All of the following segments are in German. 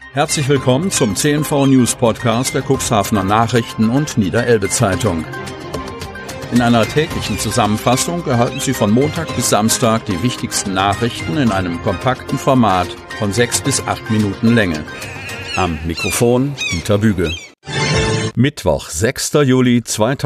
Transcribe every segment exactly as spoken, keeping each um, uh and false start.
Herzlich willkommen zum C N V News Podcast der Cuxhavener Nachrichten und Niederelbe Zeitung. In einer täglichen Zusammenfassung erhalten Sie von Montag bis Samstag die wichtigsten Nachrichten in einem kompakten Format von sechs bis acht Minuten Länge. Am Mikrofon Dieter Büge. Mittwoch, sechster Juli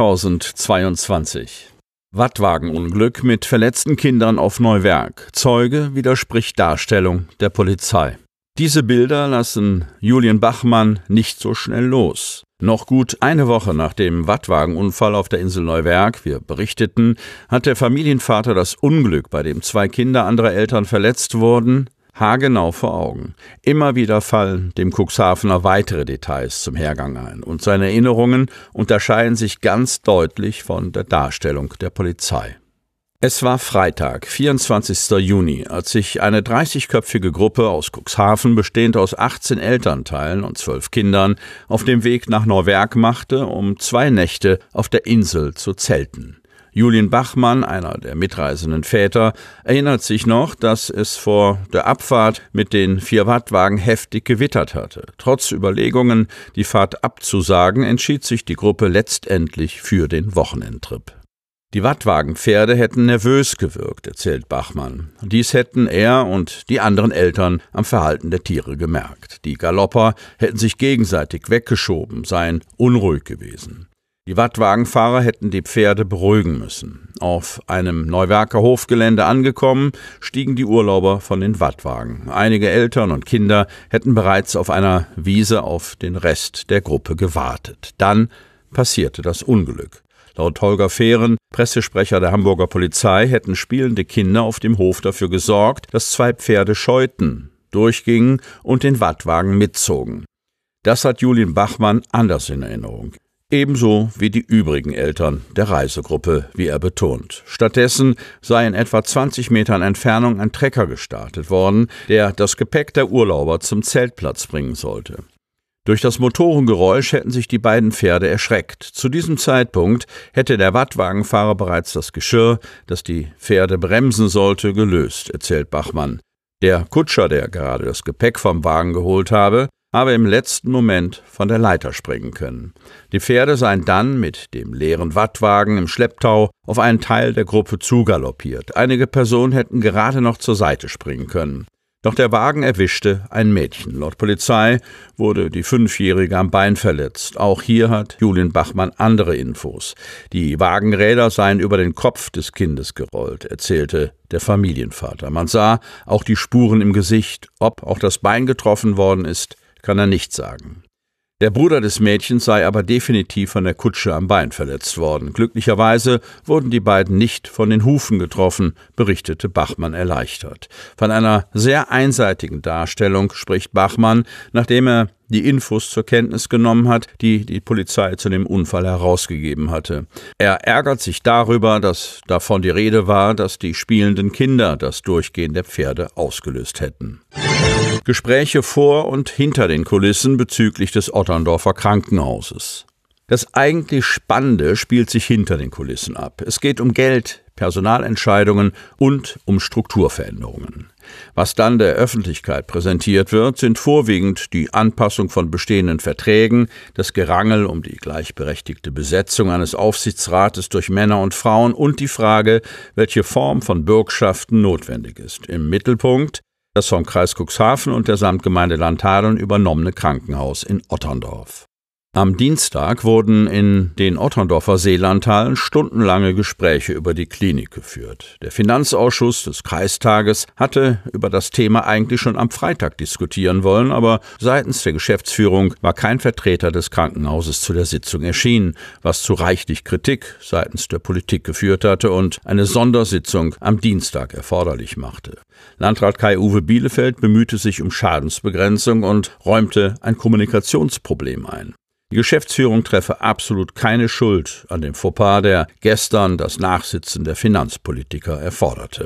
zweitausendzweiundzwanzig. Wattwagenunglück mit verletzten Kindern auf Neuwerk. Zeuge widerspricht Darstellung der Polizei. Diese Bilder lassen Julian Bachmann nicht so schnell los. Noch gut eine Woche nach dem Wattwagenunfall auf der Insel Neuwerk, wir berichteten, hat der Familienvater das Unglück, bei dem zwei Kinder anderer Eltern verletzt wurden, haargenau vor Augen. Immer wieder fallen dem Cuxhavener weitere Details zum Hergang ein und seine Erinnerungen unterscheiden sich ganz deutlich von der Darstellung der Polizei. Es war Freitag, vierundzwanzigster Juni, als sich eine dreißigköpfige Gruppe aus Cuxhaven, bestehend aus achtzehn Elternteilen und zwölf Kindern, auf dem Weg nach Neuwerk machte, um zwei Nächte auf der Insel zu zelten. Julian Bachmann, einer der mitreisenden Väter, erinnert sich noch, dass es vor der Abfahrt mit den vier Wattwagen heftig gewittert hatte. Trotz Überlegungen, die Fahrt abzusagen, entschied sich die Gruppe letztendlich für den Wochenendtrip. Die Wattwagenpferde hätten nervös gewirkt, erzählt Bachmann. Dies hätten er und die anderen Eltern am Verhalten der Tiere gemerkt. Die Galopper hätten sich gegenseitig weggeschoben, seien unruhig gewesen. Die Wattwagenfahrer hätten die Pferde beruhigen müssen. Auf einem Neuwerker Hofgelände angekommen, stiegen die Urlauber von den Wattwagen. Einige Eltern und Kinder hätten bereits auf einer Wiese auf den Rest der Gruppe gewartet. Dann passierte das Unglück. Laut Holger Fehren, Pressesprecher der Hamburger Polizei, hätten spielende Kinder auf dem Hof dafür gesorgt, dass zwei Pferde scheuten, durchgingen und den Wattwagen mitzogen. Das hat Julian Bachmann anders in Erinnerung. Ebenso wie die übrigen Eltern der Reisegruppe, wie er betont. Stattdessen sei in etwa zwanzig Metern Entfernung ein Trecker gestartet worden, der das Gepäck der Urlauber zum Zeltplatz bringen sollte. Durch das Motorengeräusch hätten sich die beiden Pferde erschreckt. Zu diesem Zeitpunkt hätte der Wattwagenfahrer bereits das Geschirr, das die Pferde bremsen sollte, gelöst, erzählt Bachmann. Der Kutscher, der gerade das Gepäck vom Wagen geholt habe, habe im letzten Moment von der Leiter springen können. Die Pferde seien dann mit dem leeren Wattwagen im Schlepptau auf einen Teil der Gruppe zugaloppiert. Einige Personen hätten gerade noch zur Seite springen können. Doch der Wagen erwischte ein Mädchen. Laut Polizei wurde die Fünfjährige am Bein verletzt. Auch hier hat Julian Bachmann andere Infos. Die Wagenräder seien über den Kopf des Kindes gerollt, erzählte der Familienvater. Man sah auch die Spuren im Gesicht. Ob auch das Bein getroffen worden ist, kann er nicht sagen. Der Bruder des Mädchens sei aber definitiv von der Kutsche am Bein verletzt worden. Glücklicherweise wurden die beiden nicht von den Hufen getroffen, berichtete Bachmann erleichtert. Von einer sehr einseitigen Darstellung spricht Bachmann, nachdem er die Infos zur Kenntnis genommen hat, die die Polizei zu dem Unfall herausgegeben hatte. Er ärgert sich darüber, dass davon die Rede war, dass die spielenden Kinder das Durchgehen der Pferde ausgelöst hätten. Gespräche vor und hinter den Kulissen bezüglich des Otterndorfer Krankenhauses. Das eigentlich Spannende spielt sich hinter den Kulissen ab. Es geht um Geld, Personalentscheidungen und um Strukturveränderungen. Was dann der Öffentlichkeit präsentiert wird, sind vorwiegend die Anpassung von bestehenden Verträgen, das Gerangel um die gleichberechtigte Besetzung eines Aufsichtsrates durch Männer und Frauen und die Frage, welche Form von Bürgschaften notwendig ist. Im Mittelpunkt das vom Kreis Cuxhaven und der Samtgemeinde Landhadeln übernommene Krankenhaus in Otterndorf. Am Dienstag wurden in den Otterndorfer Seelandhallen stundenlange Gespräche über die Klinik geführt. Der Finanzausschuss des Kreistages hatte über das Thema eigentlich schon am Freitag diskutieren wollen, aber seitens der Geschäftsführung war kein Vertreter des Krankenhauses zu der Sitzung erschienen, was zu reichlich Kritik seitens der Politik geführt hatte und eine Sondersitzung am Dienstag erforderlich machte. Landrat Kai-Uwe Bielefeld bemühte sich um Schadensbegrenzung und räumte ein Kommunikationsproblem ein. Die Geschäftsführung treffe absolut keine Schuld an dem Fauxpas, der gestern das Nachsitzen der Finanzpolitiker erforderte.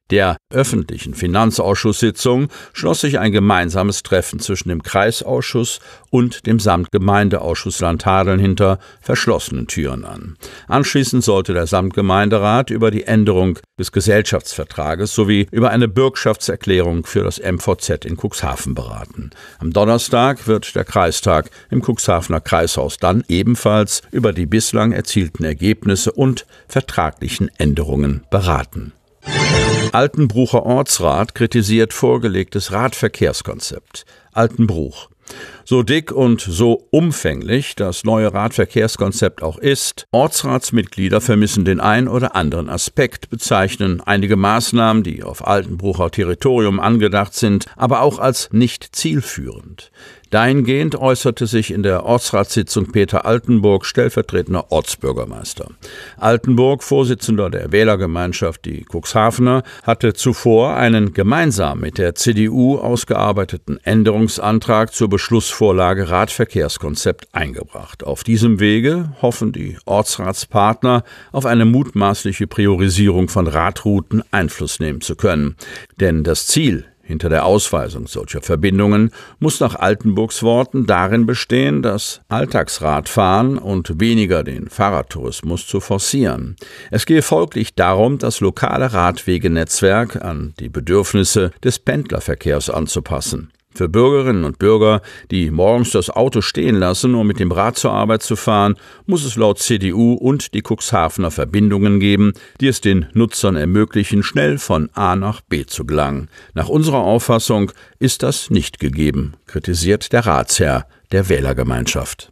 Der öffentlichen Finanzausschusssitzung schloss sich ein gemeinsames Treffen zwischen dem Kreisausschuss und dem Samtgemeindeausschuss Landhadeln hinter verschlossenen Türen an. Anschließend sollte der Samtgemeinderat über die Änderung des Gesellschaftsvertrages sowie über eine Bürgschaftserklärung für das M V Z in Cuxhaven beraten. Am Donnerstag wird der Kreistag im Cuxhavener Kreishaus dann ebenfalls über die bislang erzielten Ergebnisse und vertraglichen Änderungen beraten. Altenbrucher Ortsrat kritisiert vorgelegtes Radverkehrskonzept. Altenbruch. So dick und so umfänglich das neue Radverkehrskonzept auch ist, Ortsratsmitglieder vermissen den ein oder anderen Aspekt, bezeichnen einige Maßnahmen, die auf Altenbrucher Territorium angedacht sind, aber auch als nicht zielführend. Dahingehend äußerte sich in der Ortsratssitzung Peter Altenburg, stellvertretender Ortsbürgermeister. Altenburg, Vorsitzender der Wählergemeinschaft Die Cuxhavener, hatte zuvor einen gemeinsam mit der C D U ausgearbeiteten Änderungsantrag zur Beschlussvorlage Radverkehrskonzept eingebracht. Auf diesem Wege hoffen die Ortsratspartner auf eine mutmaßliche Priorisierung von Radrouten Einfluss nehmen zu können. Denn das Ziel hinter der Ausweisung solcher Verbindungen muss nach Altenburgs Worten darin bestehen, das Alltagsradfahren und weniger den Fahrradtourismus zu forcieren. Es gehe folglich darum, das lokale Radwegenetzwerk an die Bedürfnisse des Pendlerverkehrs anzupassen. Für Bürgerinnen und Bürger, die morgens das Auto stehen lassen, um mit dem Rad zur Arbeit zu fahren, muss es laut C D U und die Cuxhavener Verbindungen geben, die es den Nutzern ermöglichen, schnell von A nach B zu gelangen. Nach unserer Auffassung ist das nicht gegeben, kritisiert der Ratsherr der Wählergemeinschaft.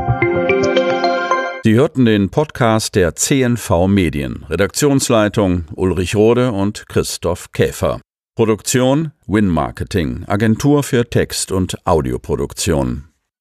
Sie hörten den Podcast der C N V Medien. Redaktionsleitung Ulrich Rode und Christoph Käfer. Produktion Win Marketing, Agentur für Text- und Audioproduktion.